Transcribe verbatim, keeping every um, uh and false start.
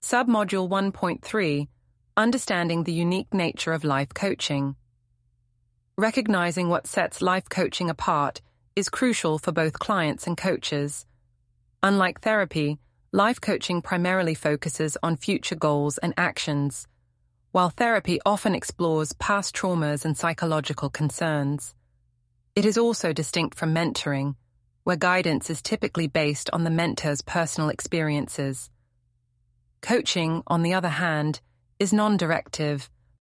Submodule one point three, Understanding the Unique Nature of Life Coaching. Recognizing what sets life coaching apart is crucial for both clients and coaches. Unlike therapy, life coaching primarily focuses on future goals and actions, while therapy often explores past traumas and psychological concerns. It is also distinct from mentoring, where guidance is typically based on the mentor's personal experiences. Coaching, on the other hand, is non-directive